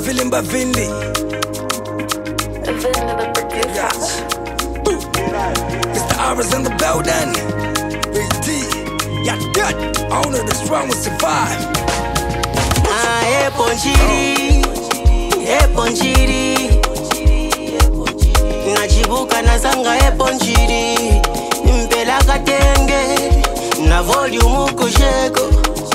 Vilimba Vinli. The producer. Mr. Ara's in the building. BT, yeah, good. Only the strong will survive. Eponchiri nachibuka nazanga eponchiri mpela katenge na volume kusheko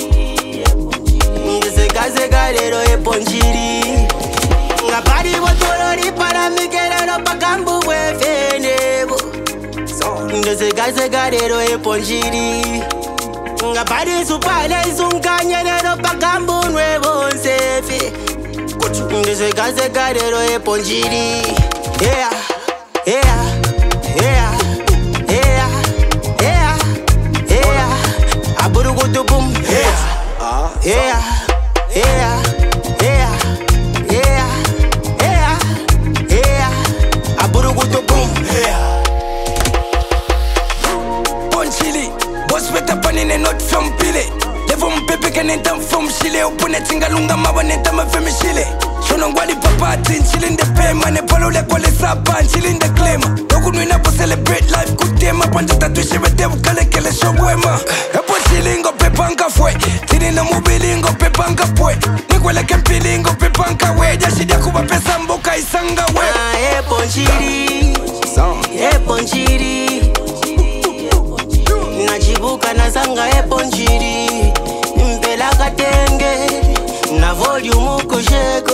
ngeseka lero eponchiri ngapari botolori para mikelero pakambu bwefenebo ngeseka lero eponchiri ngapari supale izunkanyelero pakambu nuevo nsefi ngeseka lero eponchiri. Yeah, yeah, yeah, yeah, yeah, yeah. Aburugutu boom. Yeah, yeah, yeah, yeah, yeah, yeah, yeah. Aburugutu boom. Yeah. Ponchili, boss with a panini not from Pile. Levo mpepe kanenta from Chile. Upone tingalunga mawaneta mafemi Chile. Shonongwali papa tin chillin' the payment. Ne polo le kwale saban chillin' the claim. Doku nui napo celebrate life kutema. Panja tatu shivete ukale kele shogwema. Epo chilingo pepanka fwe. Tini na mubilingo pepanka pwe. Nikwele kempilingo pepanka we. Jashidia kuba pesa mboka isanga we. Eponchiri, eponchiri nachibuka nazanga eponchiri mpela katenge na volume kusheko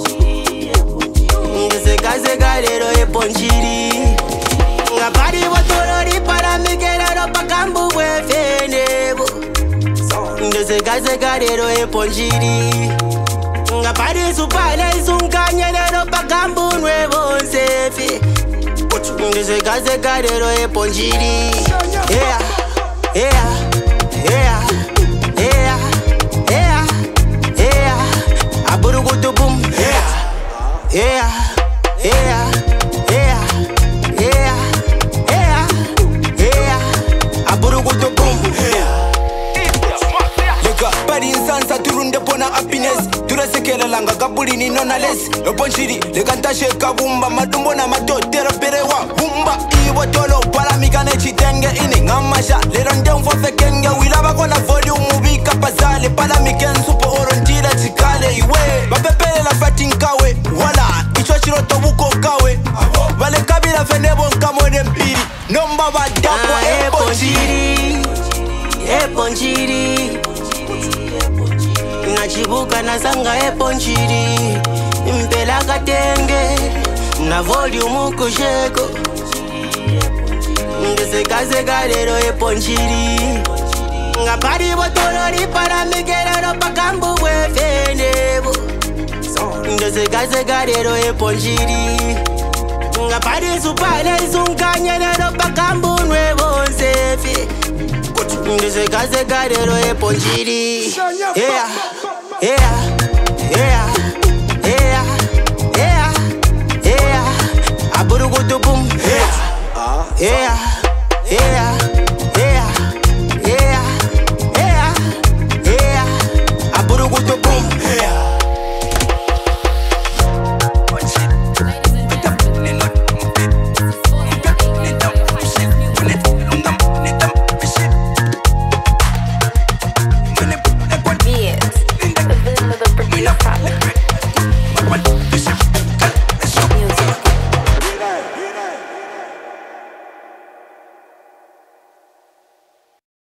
ngeseka lero eponchiri ngapari botolori para mikelero pakambu bwefenebo ngeseka lero eponchiri ngapari supale izunkanyelero pakambu nuevo nsefi ngeseka lero eponchiri. Yeah, yeah, yeah, yeah, yeah, yeah. Aburugutu boom. Yeah, yeah, yeah, yeah, yeah, yeah, yeah. Aburugutu boom. Lega bari insansa turunde pona happiness. Turasekela langa kabuli ni nona less. Eponchiri lega ntasheka bumba madumbo na matotero perewa bumba. Iwo tolo para mikane chitenge ini ngamasha. Lero ndemfo fekenge wilaba kona volume ubika pazale. Para miken supo orontira chikale iwe. Bapepele la fatinkawe wala. Icho chiroto buko kawe. Vale kabila fenebo nkamone mpiri. Nomba badapo eponchiri. Eponchiri nachibuka nazanga eponchiri mpela katenge na volume kusheko ngeseka lero eponchiri ngapari botolori para mikelero pakambu bwefenebo ngeseka lero eponchiri ngapari supale izunkanyelero pakambu nuevo nsefi ngeseka lero eponchiri. Yeah, yeah, yeah, yeah, yeah, yeah. Aburugutu boom. Yeah, yeah, yeah.